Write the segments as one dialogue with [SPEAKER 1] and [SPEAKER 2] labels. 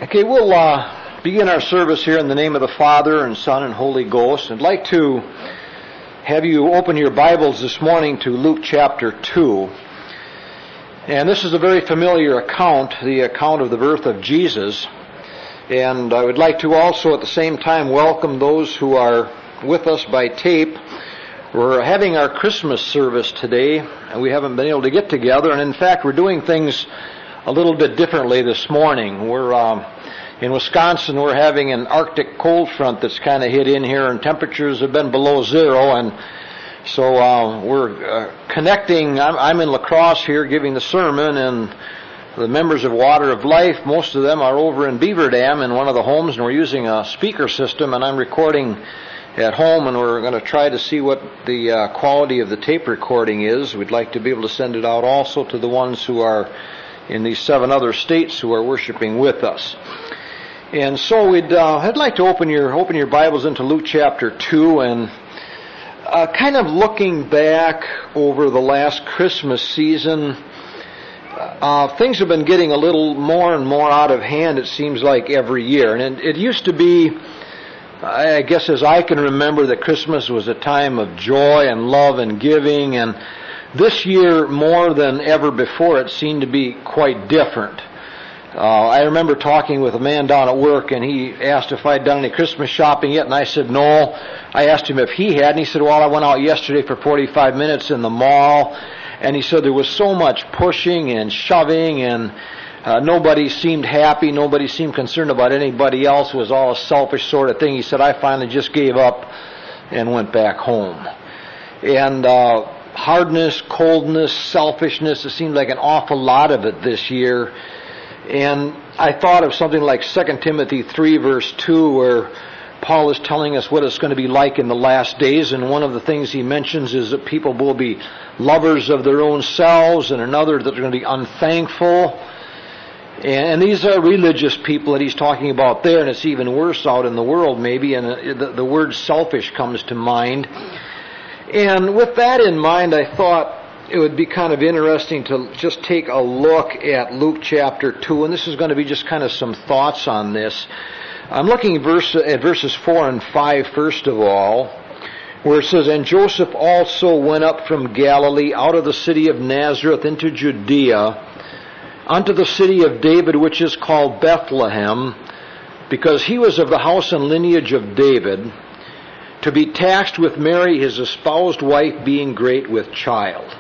[SPEAKER 1] Okay, we'll begin our service here in the name of the Father and Son and Holy Ghost. I'd like to have you open your Bibles this morning to Luke chapter 2. And this is a very familiar account, the account of the birth of Jesus. And I would like to also at the same time welcome those who are with us by tape. We're having our Christmas service today, and we haven't been able to get together. And in fact, we're doing things a little bit differently this morning. We're in Wisconsin. We're having an Arctic cold front that's kind of hit in here, and temperatures have been below zero. And so we're connecting. I'm in La Crosse here giving the sermon, and the members of Water of Life, most of them are over in Beaver Dam in one of the homes, and we're using a speaker system, and I'm recording at home, and we're going to try to see what the quality of the tape recording is. We'd like to be able to send it out also to the ones who are in these 7 other states who are worshiping with us. And so I'd like to open your Bibles into Luke chapter 2, and kind of looking back over the last Christmas season, things have been getting a little more and more out of hand, it seems like, every year. And it used to be, I guess as I can remember, that Christmas was a time of joy and love and giving, and this year, more than ever before, it seemed to be quite different. I remember talking with a man down at work, and he asked if I'd done any Christmas shopping yet, and I said no. I asked him if he had, and he said, well, I went out yesterday for 45 minutes in the mall, and he said there was so much pushing and shoving, and nobody seemed happy, nobody seemed concerned about anybody else. It was all a selfish sort of thing. He said, I finally just gave up and went back home. And hardness, coldness, selfishness, it seemed like an awful lot of it this year. And I thought of something like 2 Timothy 3 verse 2, where Paul is telling us what it's going to be like in the last days, and one of the things he mentions is that people will be lovers of their own selves, and another that they're going to be unthankful. And these are religious people that he's talking about there, and it's even worse out in the world maybe, and the word selfish comes to mind. And with that in mind, I thought it would be kind of interesting to just take a look at Luke chapter 2, and this is going to be just kind of some thoughts on this. I'm looking at verses 4 and 5 first of all, where it says, And Joseph also went up from Galilee out of the city of Nazareth into Judea, unto the city of David, which is called Bethlehem, because he was of the house and lineage of David, to be taxed with Mary, his espoused wife, being great with child.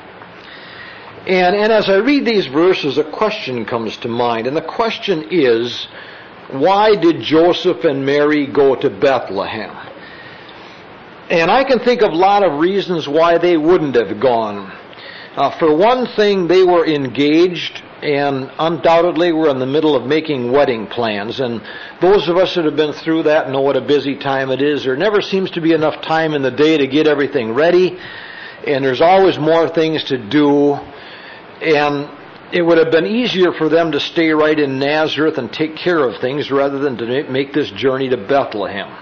[SPEAKER 1] And as I read these verses, a question comes to mind, and the question is, why did Joseph and Mary go to Bethlehem? And I can think of a lot of reasons why they wouldn't have gone. For one thing, they were engaged and undoubtedly were in the middle of making wedding plans. And those of us that have been through that know what a busy time it is. There never seems to be enough time in the day to get everything ready, and there's always more things to do. And it would have been easier for them to stay right in Nazareth and take care of things rather than to make this journey to Bethlehem.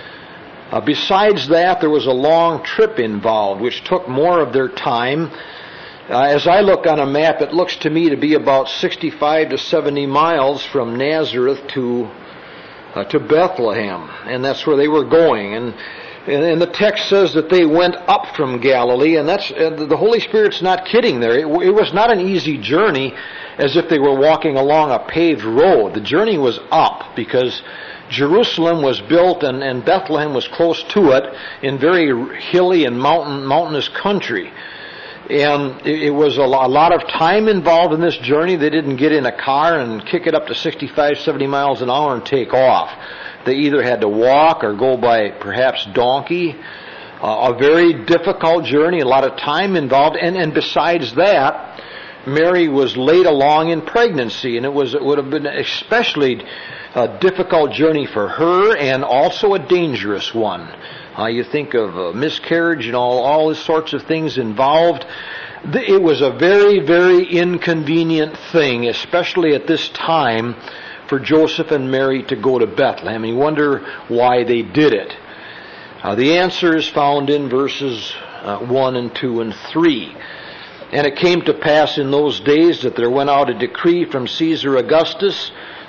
[SPEAKER 1] Besides that, there was a long trip involved, which took more of their time. As I look on a map, it looks to me to be about 65 to 70 miles from Nazareth to Bethlehem, and that's where they were going. And the text says that they went up from Galilee, and the Holy Spirit's not kidding there. It was not an easy journey, as if they were walking along a paved road. The journey was up because Jerusalem was built, and Bethlehem was close to it in very hilly and mountainous country. And it was a lot of time involved in this journey. They didn't get in a car and kick it up to 65, 70 miles an hour and take off. They either had to walk or go by perhaps donkey. A very difficult journey, a lot of time involved. And besides that, Mary was late along in pregnancy, and it would have been especially a difficult journey for her, and also a dangerous one. You think of miscarriage and all these sorts of things involved. It was a very, very inconvenient thing, especially at this time, for Joseph and Mary to go to Bethlehem. You wonder why they did it. The answer is found in verses 1 and 2 and 3. And it came to pass in those days that there went out a decree from Caesar Augustus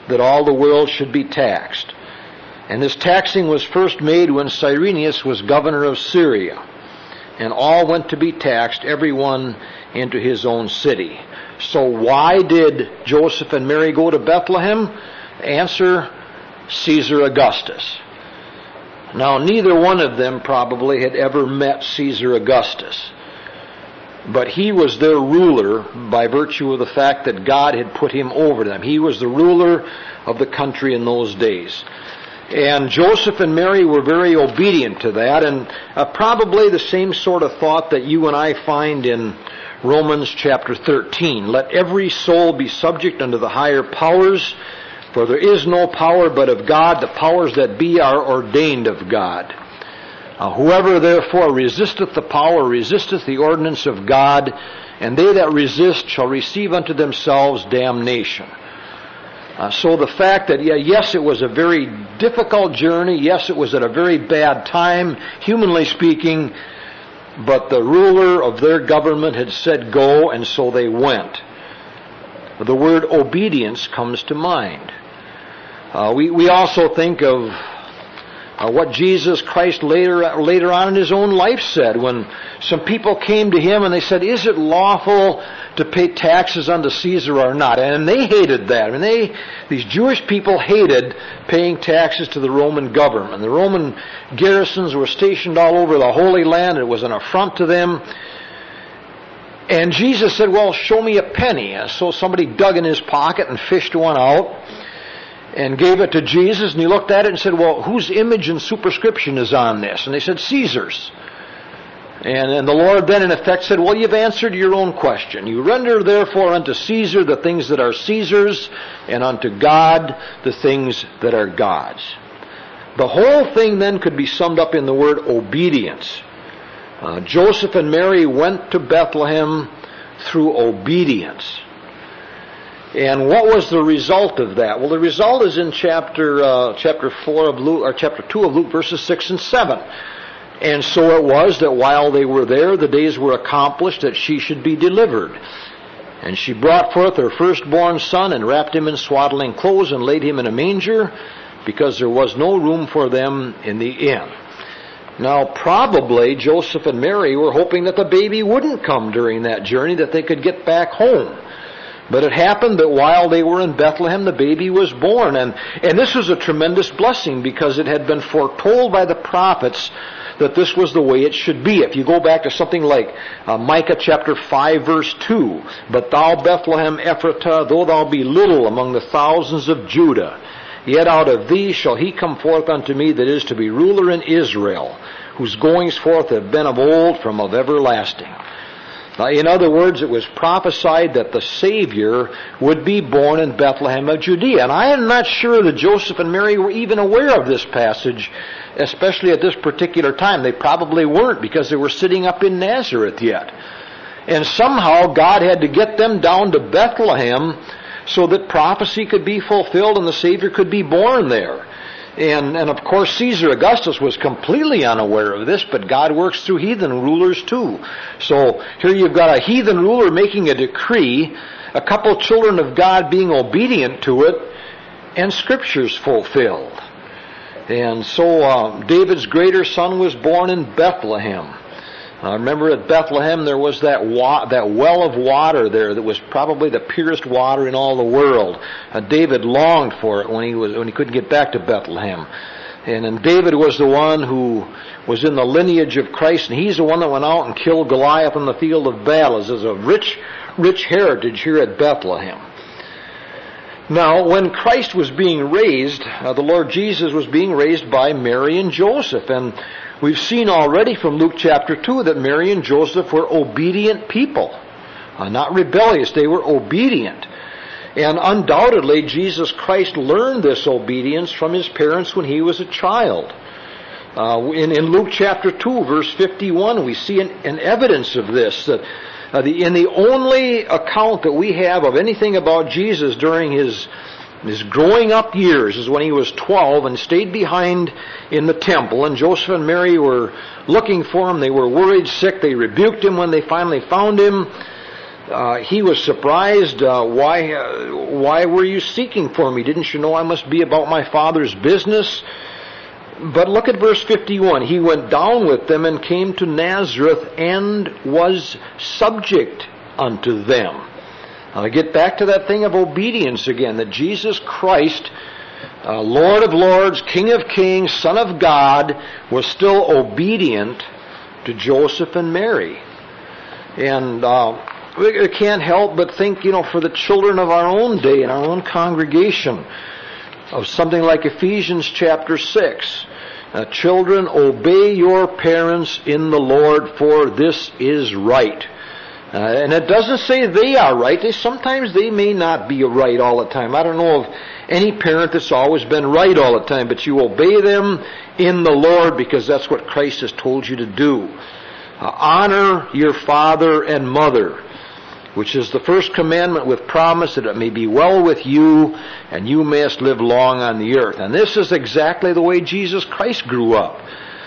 [SPEAKER 1] that all the world should be taxed. And this taxing was first made when Cyrenius was governor of Syria. And all went to be taxed, everyone into his own city. So why did Joseph and Mary go to Bethlehem? Answer, Caesar Augustus. Now, neither one of them probably had ever met Caesar Augustus. But he was their ruler by virtue of the fact that God had put him over them. He was the ruler of the country in those days. And Joseph and Mary were very obedient to that, and probably the same sort of thought that you and I find in Romans chapter 13. Let every soul be subject unto the higher powers, for there is no power but of God. The powers that be are ordained of God. Whoever therefore resisteth the power resisteth the ordinance of God, and they that resist shall receive unto themselves damnation. So the fact that, yes, it was a very difficult journey, yes, it was at a very bad time, humanly speaking, but the ruler of their government had said go, and so they went. The word obedience comes to mind. We also think of what Jesus Christ later on in his own life said when some people came to him and they said, is it lawful to pay taxes unto Caesar or not? And they hated that. I mean, these Jewish people hated paying taxes to the Roman government. The Roman garrisons were stationed all over the Holy Land. It was an affront to them. And Jesus said, well, show me a penny. So somebody dug in his pocket and fished one out and gave it to Jesus, and he looked at it and said, well, whose image and superscription is on this? And they said, Caesar's. And the Lord then in effect said, well, you've answered your own question. You render therefore unto Caesar the things that are Caesar's, and unto God the things that are God's. The whole thing then could be summed up in the word obedience. Joseph and Mary went to Bethlehem through obedience. And what was the result of that? Well, the result is in chapter 4 of Luke, or chapter 2 of Luke, verses 6 and 7. And so it was that while they were there, the days were accomplished that she should be delivered. And she brought forth her firstborn son, and wrapped him in swaddling clothes, and laid him in a manger, because there was no room for them in the inn. Now, probably Joseph and Mary were hoping that the baby wouldn't come during that journey, that they could get back home. But it happened that while they were in Bethlehem, the baby was born. And this was a tremendous blessing, because it had been foretold by the prophets that this was the way it should be. If you go back to something like Micah chapter 5, verse 2, But thou, Bethlehem Ephratah, though thou be little among the thousands of Judah, yet out of thee shall he come forth unto me that is to be ruler in Israel, whose goings forth have been of old, from of everlasting. In other words, it was prophesied that the Savior would be born in Bethlehem of Judea. And I am not sure that Joseph and Mary were even aware of this passage, especially at this particular time. They probably weren't, because they were sitting up in Nazareth yet. And somehow God had to get them down to Bethlehem so that prophecy could be fulfilled and the Savior could be born there. And of course, Caesar Augustus was completely unaware of this, but God works through heathen rulers too. So here you've got a heathen ruler making a decree, a couple children of God being obedient to it, and Scripture's fulfilled. And so David's greater son was born in Bethlehem. Remember, at Bethlehem there was that well of water there that was probably the purest water in all the world. David longed for it when he couldn't get back to Bethlehem. And David was the one who was in the lineage of Christ, and he's the one that went out and killed Goliath on the field of battle. There's a rich heritage here at Bethlehem. Now, when Christ was being raised, the Lord Jesus was being raised by Mary and Joseph, and we've seen already from Luke chapter 2 that Mary and Joseph were obedient people. Not rebellious, they were obedient. And undoubtedly, Jesus Christ learned this obedience from his parents when he was a child. In Luke chapter 2, verse 51, we see an evidence of this, that in the only account that we have of anything about Jesus during his growing up years is when he was 12 and stayed behind in the temple, and Joseph and Mary were looking for him. They were worried, sick. They rebuked him when they finally found him. He was surprised. Why were you seeking for me? Didn't you know I must be about my Father's business? But look at verse 51. He went down with them and came to Nazareth and was subject unto them. Now, I get back to that thing of obedience again, that Jesus Christ, Lord of lords, King of kings, Son of God, was still obedient to Joseph and Mary. And we can't help but think, for the children of our own day and our own congregation, of something like Ephesians chapter 6. Children, obey your parents in the Lord, for this is right. And it doesn't say they are right. Sometimes they may not be right all the time. I don't know of any parent that's always been right all the time, but you obey them in the Lord because that's what Christ has told you to do. Honor your father and mother, which is the first commandment with promise that it may be well with you and you mayest live long on the earth. And this is exactly the way Jesus Christ grew up.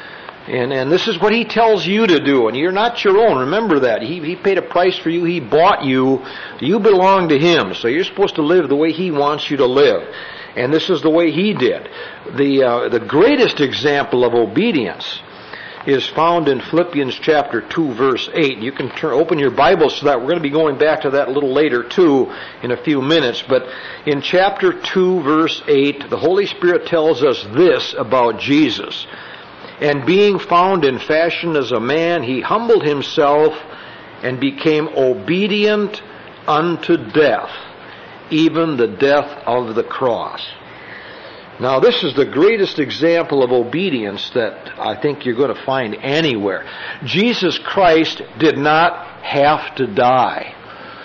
[SPEAKER 1] And this is what He tells you to do. And you're not your own. Remember that. He paid a price for you. He bought you. You belong to Him. So you're supposed to live the way He wants you to live. And this is the way He did. The greatest example of obedience is found in Philippians chapter 2, verse 8. You can open your Bibles to that. We're going to be going back to that a little later, too, in a few minutes. But in chapter 2, verse 8, the Holy Spirit tells us this about Jesus. And being found in fashion as a man, He humbled Himself and became obedient unto death, even the death of the cross. Now, this is the greatest example of obedience that I think you're going to find anywhere. Jesus Christ did not have to die.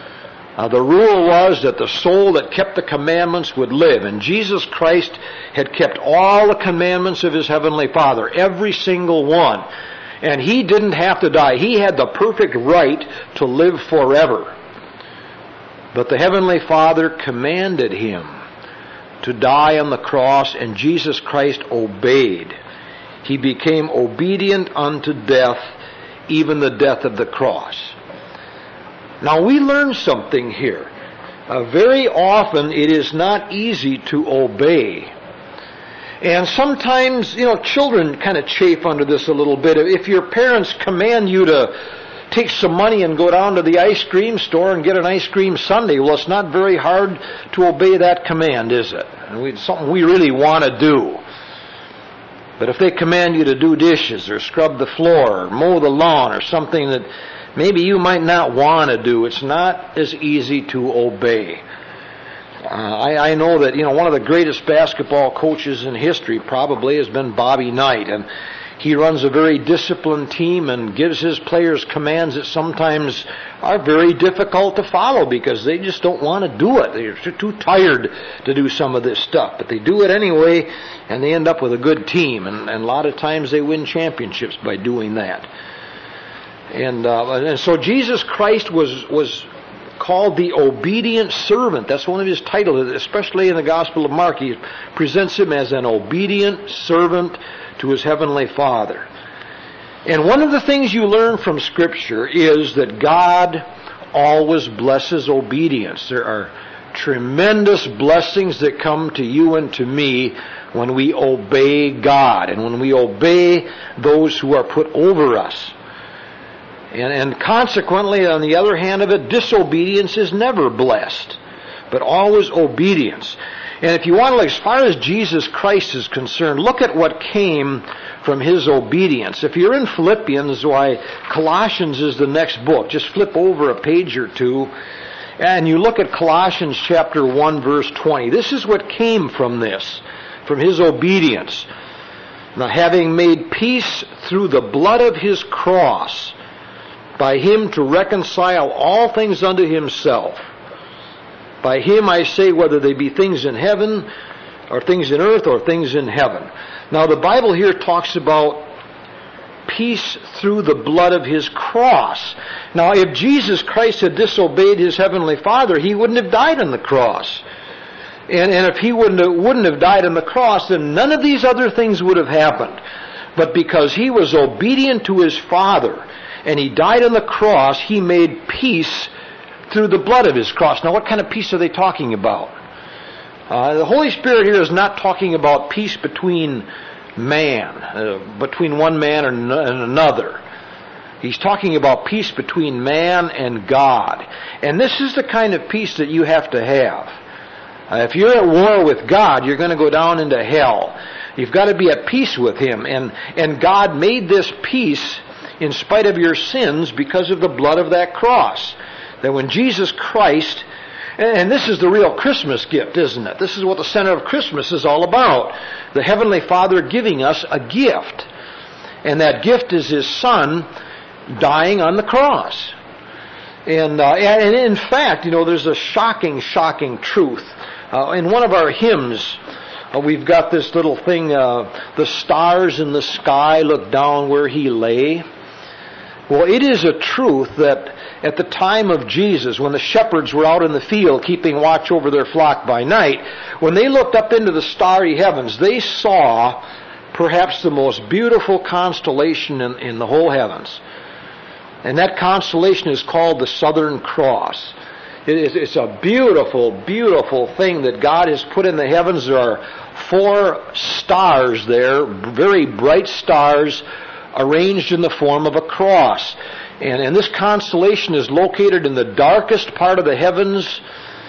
[SPEAKER 1] The rule was that the soul that kept the commandments would live, and Jesus Christ had kept all the commandments of His Heavenly Father, every single one. And He didn't have to die. He had the perfect right to live forever. But the Heavenly Father commanded Him to die on the cross, and Jesus Christ obeyed. He became obedient unto death, even the death of the cross. Now we learn something here. Very often it is not easy to obey. And sometimes, children kind of chafe under this a little bit. If your parents command you to take some money and go down to the ice cream store and get an ice cream sundae, well, it's not very hard to obey that command, is it? It's something we really want to do. But if they command you to do dishes or scrub the floor or mow the lawn or something that maybe you might not want to do, it's not as easy to obey. I know that, one of the greatest basketball coaches in history probably has been Bobby Knight, and he runs a very disciplined team and gives his players commands that sometimes are very difficult to follow because they just don't want to do it. They're too tired to do some of this stuff. But they do it anyway, and they end up with a good team. And a lot of times they win championships by doing that. And so Jesus Christ was called the obedient servant. That's one of His titles, especially in the Gospel of Mark. He presents Him as an obedient servant to His Heavenly Father. And one of the things you learn from Scripture is that God always blesses obedience. There are tremendous blessings that come to you and to me when we obey God and when we obey those who are put over us. And consequently, on the other hand of it, disobedience is never blessed, but always obedience. And if you want to look, as far as Jesus Christ is concerned, look at what came from His obedience. If you're in Philippians, why Colossians is the next book. Just flip over a page or two, and you look at Colossians chapter 1, verse 20. This is what came from this, from His obedience. Now, having made peace through the blood of His cross, by Him to reconcile all things unto Himself. By Him I say, whether they be things in heaven, or things in earth, or things in heaven. Now the Bible here talks about peace through the blood of His cross. Now if Jesus Christ had disobeyed His Heavenly Father, He wouldn't have died on the cross. And if He wouldn't have died on the cross, then none of these other things would have happened. But because He was obedient to His Father, and He died on the cross, He made peace through the blood of his cross. Now, what kind of peace are they talking about? The Holy Spirit here is not talking about peace between man, between one man and another. He's talking about peace between man and God. And this is the kind of peace that you have to have. If you're at war with God, you're going to go down into hell. You've got to be at peace with Him. And God made this peace in spite of your sins because of the blood of that cross. That when Jesus Christ, and this is the real Christmas gift, isn't it? This is what the center of Christmas is all about. The Heavenly Father giving us a gift. And that gift is His Son dying on the cross. And in fact, there's a shocking truth. In one of our hymns, we've got this little thing, the stars in the sky look down where He lay. Well, it is a truth that at the time of Jesus, when the shepherds were out in the field keeping watch over their flock by night, when they looked up into the starry heavens, they saw perhaps the most beautiful constellation in the whole heavens. And that constellation is called the Southern Cross. It's a beautiful, beautiful thing that God has put in the heavens. There are 4 stars there, very bright stars, arranged in the form of a cross. And this constellation is located in the darkest part of the heavens,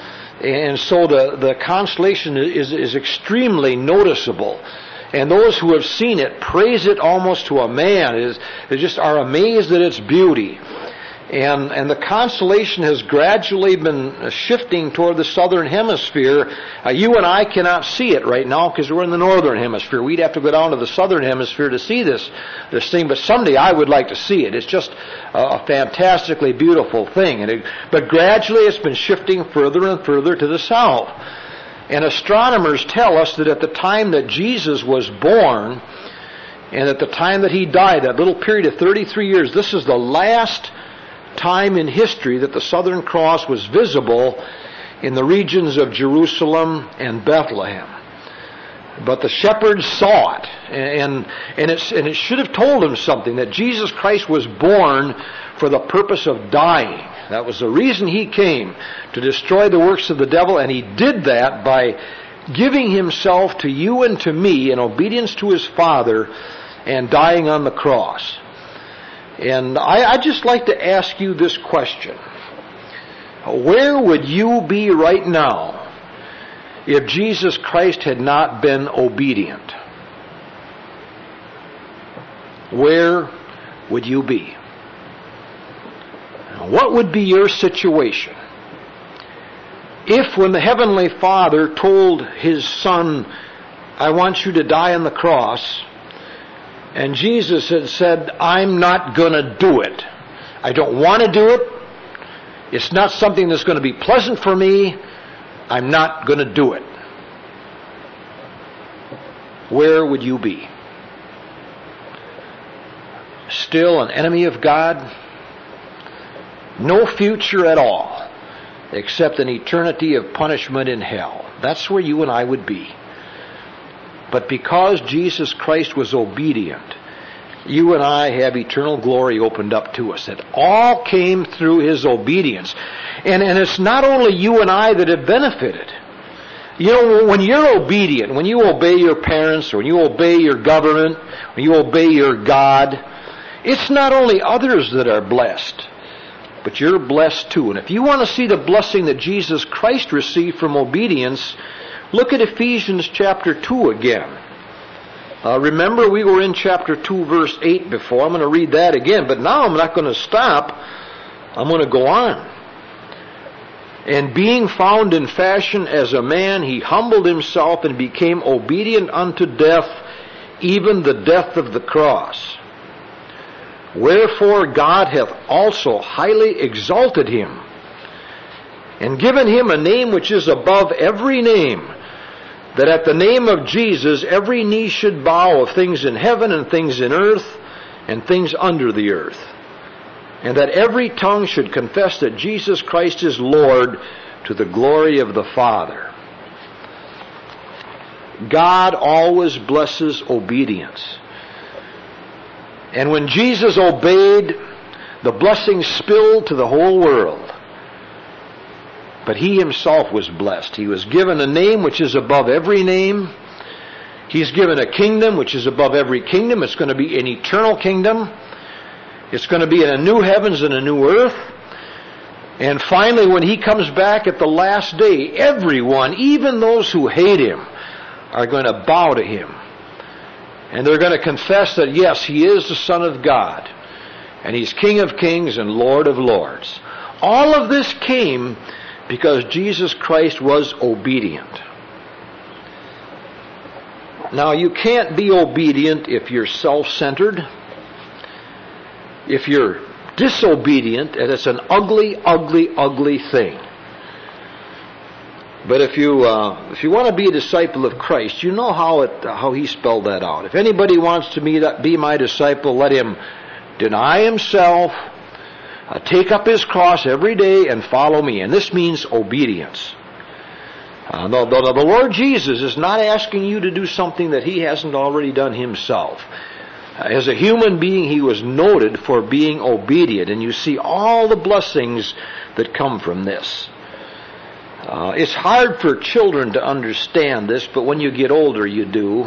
[SPEAKER 1] and so the constellation is extremely noticeable. And those who have seen it praise it almost to a man. They just are amazed at its beauty. And the constellation has gradually been shifting toward the southern hemisphere. You and I cannot see it right now because we're in the northern hemisphere. We'd have to go down to the southern hemisphere to see this thing. But someday I would like to see it. It's just a fantastically beautiful thing. But gradually it's been shifting further and further to the south. And astronomers tell us that at the time that Jesus was born and at the time that He died, that little period of 33 years, this is the last time in history that the Southern Cross was visible in the regions of Jerusalem and Bethlehem. But the shepherds saw it, and it should have told them something, that Jesus Christ was born for the purpose of dying. That was the reason He came, to destroy the works of the devil, and He did that by giving Himself to you and to me in obedience to His Father and dying on the cross. And I'd just like to ask you this question. Where would you be right now if Jesus Christ had not been obedient? Where would you be? What would be your situation if, when the Heavenly Father told His Son, I want you to die on the cross, and Jesus had said, I'm not going to do it. I don't want to do it. It's not something that's going to be pleasant for me. I'm not going to do it. Where would you be? Still an enemy of God? No future at all, except an eternity of punishment in hell. That's where you and I would be. But because Jesus Christ was obedient, you and I have eternal glory opened up to us. It all came through His obedience. And it's not only you and I that have benefited. When you're obedient, when you obey your parents, or when you obey your government, when you obey your God, it's not only others that are blessed, but you're blessed too. And if you want to see the blessing that Jesus Christ received from obedience, look at Ephesians chapter 2 again. Remember, we were in chapter 2, verse 8 before. I'm going to read that again, but now I'm not going to stop. I'm going to go on. And being found in fashion as a man, He humbled Himself and became obedient unto death, even the death of the cross. Wherefore God hath also highly exalted Him, and given Him a name which is above every name, that at the name of Jesus every knee should bow, of things in heaven and things in earth and things under the earth, and that every tongue should confess that Jesus Christ is Lord, to the glory of the Father. God always blesses obedience. And when Jesus obeyed, the blessing spilled to the whole world. But he himself was blessed. He was given a name which is above every name. He's given a kingdom which is above every kingdom. It's going to be an eternal kingdom. It's going to be in a new heavens and a new earth. And finally, when he comes back at the last day, everyone, even those who hate him, are going to bow to him. And they're going to confess that, yes, he is the Son of God. And he's King of kings and Lord of lords. All of this came because Jesus Christ was obedient. Now, you can't be obedient if you're self-centered. If you're disobedient, and it's an ugly, ugly, ugly thing. But if you want to be a disciple of Christ, you know how he spelled that out. If anybody wants to be my disciple, let him deny himself, take up his cross every day, and follow me. And this means obedience. The Lord Jesus is not asking you to do something that he hasn't already done himself. As a human being, he was noted for being obedient, and you see all the blessings that come from this. It's hard for children to understand this, but when you get older, you do.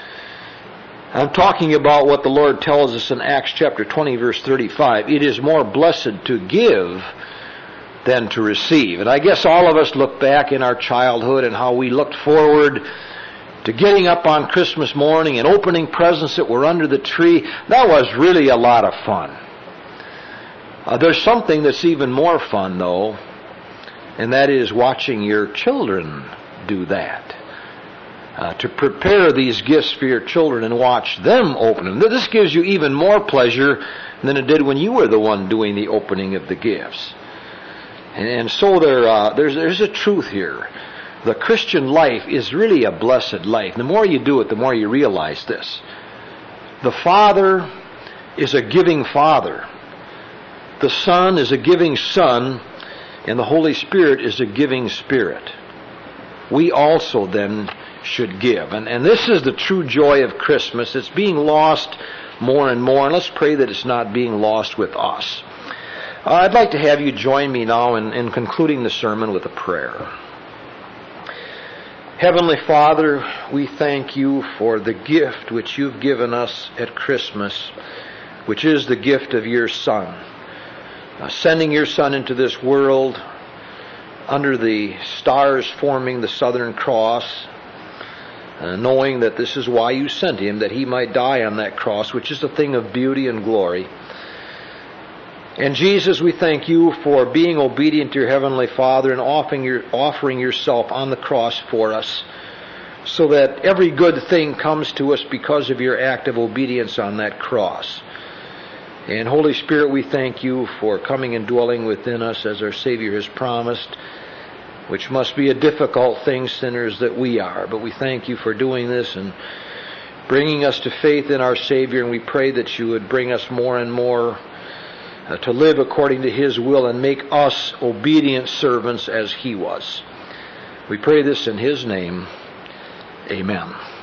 [SPEAKER 1] I'm talking about what the Lord tells us in Acts chapter 20, verse 35. It is more blessed to give than to receive. And I guess all of us look back in our childhood and how we looked forward to getting up on Christmas morning and opening presents that were under the tree. That was really a lot of fun. There's something that's even more fun, though, and that is watching your children do that. To prepare these gifts for your children and watch them open them. This gives you even more pleasure than it did when you were the one doing the opening of the gifts. And so there's a truth here. The Christian life is really a blessed life. The more you do it, the more you realize this. The Father is a giving Father. The Son is a giving Son. And the Holy Spirit is a giving Spirit. We also then should give. And this is the true joy of Christmas. It's being lost more and more. And let's pray that it's not being lost with us. I'd like to have you join me now in concluding the sermon with a prayer. Heavenly Father, we thank you for the gift which you've given us at Christmas, which is the gift of your Son. Sending your Son into this world under the stars forming the Southern Cross, knowing that this is why you sent him, that he might die on that cross, which is a thing of beauty and glory. And Jesus, we thank you for being obedient to your Heavenly Father and offering yourself on the cross for us, so that every good thing comes to us because of your act of obedience on that cross. And Holy Spirit, we thank you for coming and dwelling within us as our Savior has promised, which must be a difficult thing, sinners that we are. But we thank you for doing this and bringing us to faith in our Savior, and we pray that you would bring us more and more to live according to his will and make us obedient servants as he was. We pray this in his name. Amen.